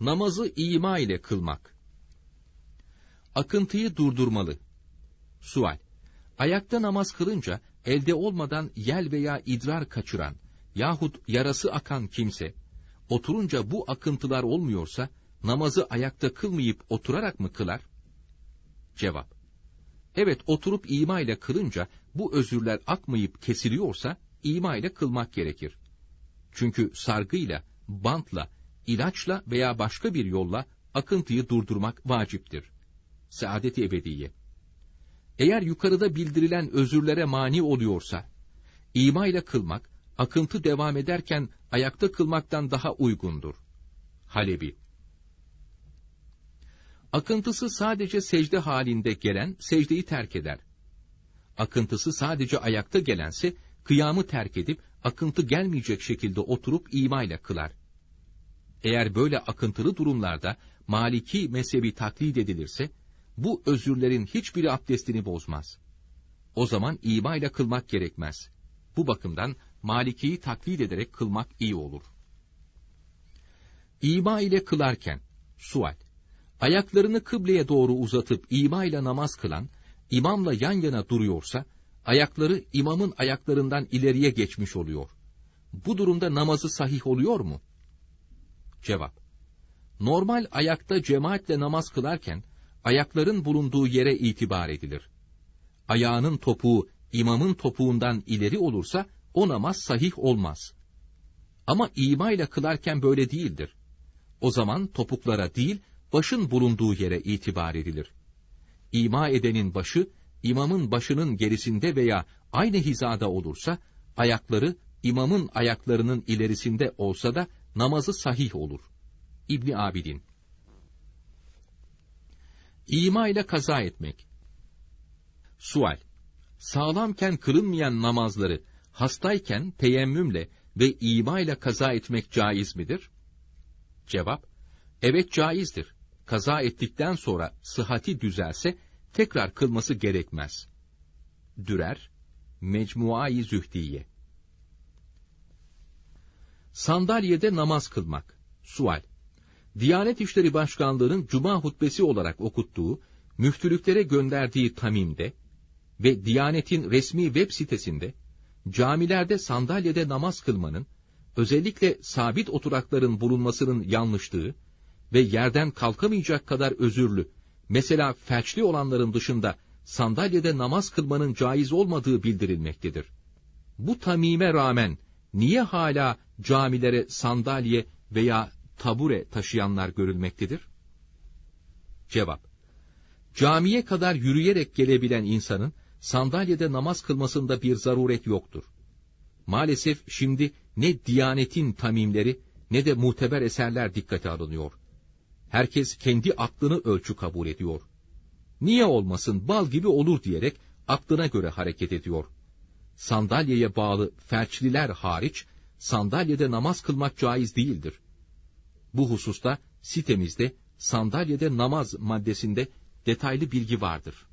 Namazı ima ile kılmak. Akıntıyı durdurmalı. Sual: Ayakta namaz kılınca elde olmadan yel veya idrar kaçıran yahut yarası akan kimse, oturunca bu akıntılar olmuyorsa, namazı ayakta kılmayıp oturarak mı kılar? Cevap: Evet, oturup ima ile kılınca bu özürler akmayıp kesiliyorsa, ima ile kılmak gerekir. Çünkü sargıyla, bantla, ilaçla veya başka bir yolla akıntıyı durdurmak vaciptir. Saadet-i ebediye. Eğer yukarıda bildirilen özürlere mani oluyorsa, ima ile kılmak, akıntı devam ederken ayakta kılmaktan daha uygundur. Halebi. Akıntısı sadece secde halinde gelen, secdeyi terk eder. Akıntısı sadece ayakta gelense, kıyamı terk edip, akıntı gelmeyecek şekilde oturup ima ile kılar. Eğer böyle akıntılı durumlarda, Maliki mezhebi taklit edilirse, bu özürlerin hiçbiri abdestini bozmaz. O zaman ima ile kılmak gerekmez. Bu bakımdan, Maliki'yi taklit ederek kılmak iyi olur. İma ile kılarken, sual: Ayaklarını kıbleye doğru uzatıp ima ile namaz kılan, imamla yan yana duruyorsa, ayakları imamın ayaklarından ileriye geçmiş oluyor. Bu durumda namazı sahih oluyor mu? Cevap: Normal ayakta cemaatle namaz kılarken, ayakların bulunduğu yere itibar edilir. Ayağının topuğu, imamın topuğundan ileri olursa, o namaz sahih olmaz. Ama ima ile kılarken böyle değildir. O zaman topuklara değil, başın bulunduğu yere itibar edilir. İma edenin başı, imamın başının gerisinde veya aynı hizada olursa, ayakları imamın ayaklarının ilerisinde olsa da namazı sahih olur. İbn Abidin. İma ile kaza etmek. Sual: Sağlamken kılınmayan namazları hastayken teyemmümle ve ima ile kaza etmek caiz midir? Cevap: Evet, caizdir. Kaza ettikten sonra sıhhati düzelse tekrar kılması gerekmez. Dürer, Mecmua-i Zühdiye. Sandalyede namaz kılmak. Sual: Diyanet İşleri Başkanlığı'nın Cuma hutbesi olarak okuttuğu, müftülüklere gönderdiği tamimde ve Diyanet'in resmi web sitesinde, camilerde sandalyede namaz kılmanın, özellikle sabit oturakların bulunmasının yanlışlığı ve yerden kalkamayacak kadar özürlü, mesela felçli olanların dışında sandalyede namaz kılmanın caiz olmadığı bildirilmektedir. Bu tamime rağmen niye hala camilere sandalye veya tabure taşıyanlar görülmektedir? Cevap: Camiye kadar yürüyerek gelebilen insanın sandalyede namaz kılmasında bir zaruret yoktur. Maalesef şimdi ne Diyanet'in tamimleri ne de muteber eserler dikkate alınıyor. Herkes kendi aklını ölçü kabul ediyor. Niye olmasın, bal gibi olur diyerek aklına göre hareket ediyor. Sandalyeye bağlı felçliler hariç, sandalyede namaz kılmak caiz değildir. Bu hususta sitemizde sandalyede namaz maddesinde detaylı bilgi vardır.